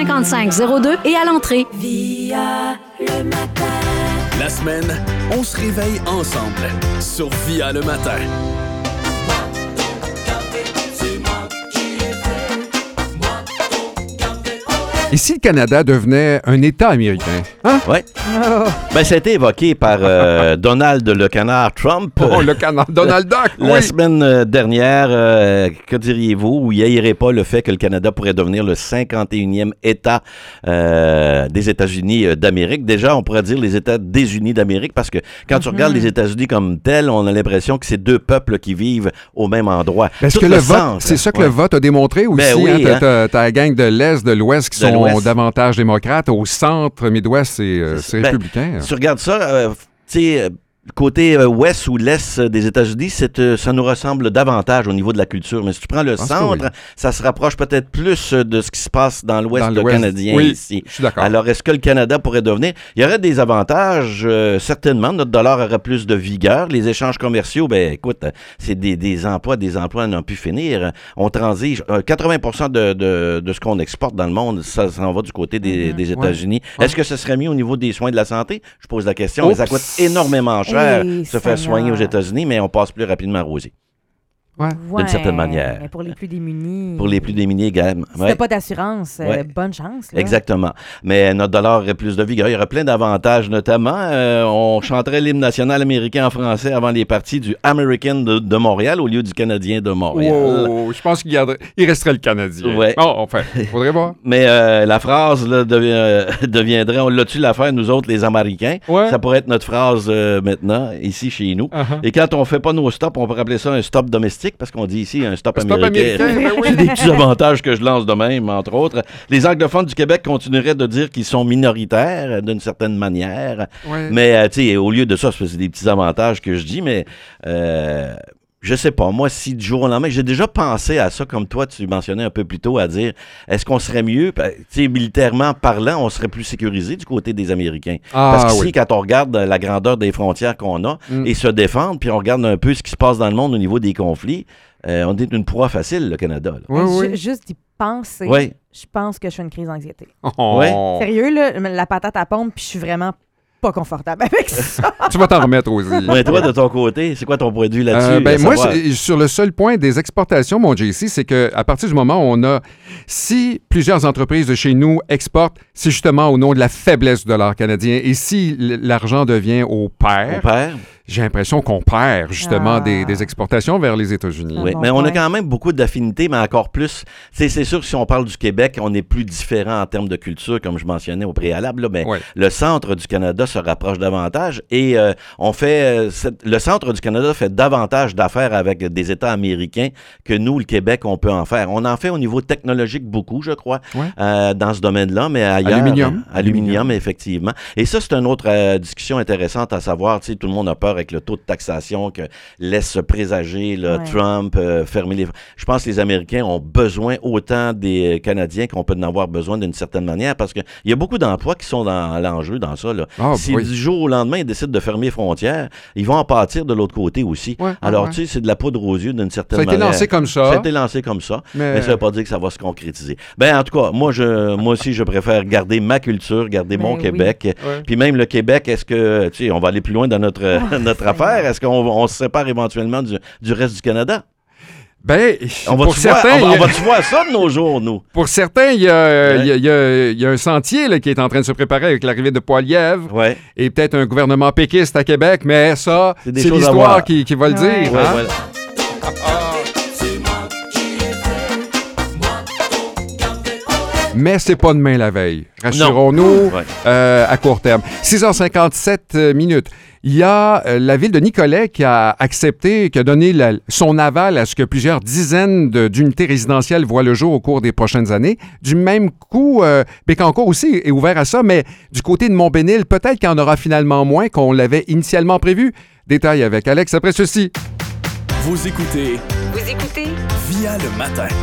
5502 et à l'entrée. Via le matin. La semaine, on se réveille ensemble sur Via le matin. Et si le Canada devenait un État américain? Hein? Oui. Ben, ça a été évoqué par Donald le canard Trump. Oh, le canard Donald Duck, oui. La semaine dernière, que diriez-vous? Ou haïrez pas le fait que le Canada pourrait devenir le 51e État des États-Unis d'Amérique. Déjà, on pourrait dire les États désunis d'Amérique parce que quand tu regardes les États-Unis comme tels, on a l'impression que c'est deux peuples qui vivent au même endroit. Est-ce que le vote, c'est ça que le vote a démontré aussi? Ben oui, t'as la gang de l'Est, de l'Ouest qui sont davantage démocrates. Au centre, Midwest, c'est républicain. Tu regardes ça, tu sais... Côté ouest ou l'est des États-Unis, ça nous ressemble davantage au niveau de la culture. Mais si tu prends le centre, ça se rapproche peut-être plus de ce qui se passe dans l'ouest canadien ici. Je suis d'accord. Alors, est-ce que le Canada pourrait devenir... Il y aurait des avantages, certainement. Notre dollar aurait plus de vigueur. Les échanges commerciaux, ben écoute, c'est des emplois à n'en plus finir. On transige. 80% de ce qu'on exporte dans le monde, ça s'en va du côté des États-Unis. Ouais. Est-ce que ce serait mieux au niveau des soins de la santé? Je pose la question. Mais ça coûte énormément cher. Se faire soigner aux États-Unis, mais on passe plus rapidement à Rosie. Ouais. D'une certaine manière. Mais pour les plus démunis. Pour les plus démunis également. Si t'as pas d'assurance, bonne chance. Là. Exactement. Mais notre dollar aurait plus de vigueur. Il y aurait plein d'avantages, notamment. On chanterait l'hymne national américain en français avant les parties du American de Montréal au lieu du Canadien de Montréal. Oh, je pense qu'il resterait le Canadien. Ouais. Oh, enfin, faudrait voir. Mais la phrase là, deviendrait, on l'a-tu l'affaire, nous autres, les Américains? Ouais. Ça pourrait être notre phrase maintenant, ici, chez nous. Uh-huh. Et quand on fait pas nos stops, on peut appeler ça un stop domestique, parce qu'on dit ici un stop américain. Ben oui. J'ai des petits avantages que je lance de même, entre autres. Les anglophones du Québec continueraient de dire qu'ils sont minoritaires, d'une certaine manière. Ouais. Mais, tu sais, au lieu de ça, c'est des petits avantages que je dis, mais... je sais pas, moi, si du jour au lendemain, j'ai déjà pensé à ça, comme toi, tu mentionnais un peu plus tôt, à dire, est-ce qu'on serait mieux, tu sais, militairement parlant, on serait plus sécurisé du côté des Américains. Parce qu'ici, quand on regarde la grandeur des frontières qu'on a et se défendre, puis on regarde un peu ce qui se passe dans le monde au niveau des conflits, on est une proie facile, le Canada. Là. Oui. Juste d'y penser, je pense que je fais une crise d'anxiété. Oh. Ouais. Sérieux, là, la patate à pompe, puis je suis vraiment pas confortable avec ça. Tu vas t'en remettre aussi. Ouais, toi, de ton côté, c'est quoi ton point de vue là-dessus? Moi, sur le seul point des exportations, mon JC, c'est qu'à partir du moment où on a... Si plusieurs entreprises de chez nous exportent, c'est justement au nom de la faiblesse du dollar canadien. Et si l'argent devient au pair... J'ai l'impression qu'on perd justement des exportations vers les États-Unis. Oui, mais on a quand même beaucoup d'affinités, mais encore plus. C'est sûr que si on parle du Québec, on est plus différent en termes de culture, comme je mentionnais au préalable. Là, mais le centre du Canada se rapproche davantage et le centre du Canada fait davantage d'affaires avec des États américains que nous, le Québec, on peut en faire. On en fait au niveau technologique beaucoup, je crois, dans ce domaine-là, mais ailleurs... Aluminium, effectivement. Et ça, c'est une autre discussion intéressante à savoir. Tu sais, tout le monde a peur avec le taux de taxation que laisse présager Trump, fermer les... Je pense que les Américains ont besoin autant des Canadiens qu'on peut en avoir besoin d'une certaine manière parce qu'il y a beaucoup d'emplois qui sont dans l'enjeu dans ça. Là. Si du jour au lendemain, ils décident de fermer les frontières, ils vont en pâtir de l'autre côté aussi. Alors, tu sais, c'est de la poudre aux yeux d'une certaine manière. Ça a été lancé comme ça. Ça a été lancé comme ça, mais ça ne veut pas dire que ça va se concrétiser. Ben, en tout cas, moi aussi, je préfère garder ma culture, garder mon Québec. Puis même le Québec, est-ce que, tu sais, on va aller plus loin dans notre affaire? Est-ce qu'on se sépare éventuellement du reste du Canada? Ben, on va-tu voir ça de nos jours, nous? Pour certains, il y a un sentier là, qui est en train de se préparer avec l'arrivée de Poilievre et peut-être un gouvernement péquiste à Québec, mais ça, c'est l'histoire qui va le dire. Voilà. Mais c'est pas demain la veille. Rassurons-nous à court terme. 6h57 minutes. Il y a la ville de Nicolet qui a accepté, qui a donné son aval à ce que plusieurs dizaines d'unités résidentielles voient le jour au cours des prochaines années. Du même coup, Bécancour aussi est ouvert à ça, mais du côté de Montbénil, peut-être qu'il y en aura finalement moins qu'on l'avait initialement prévu. Détail avec Alex après ceci. Vous écoutez Via le matin.